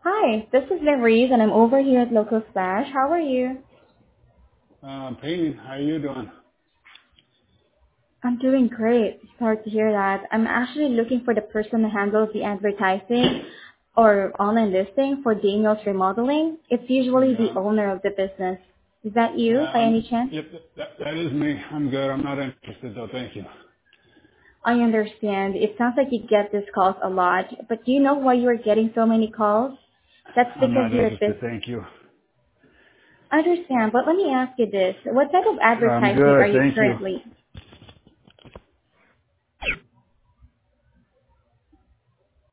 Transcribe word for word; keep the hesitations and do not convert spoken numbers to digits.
Hi, this is Maurice and I'm over here at Local Splash. How are you? Um, Peyton, how you doing? I'm doing great. Sorry to hear that. I'm actually looking for the person who handles the advertising or online listing for Daniel's Remodeling. It's usually the Yeah. owner of the business. Is that you by Um, any chance? yep, that, that is me. I'm good. I'm not interested though. Thank you. I understand. It sounds like you get these calls a lot, but do you know why you are getting so many calls? That's I'm because not your interested. business. Thank you. I understand, but let me ask you this. What type of I'm advertisement are good. you Thank you. currently?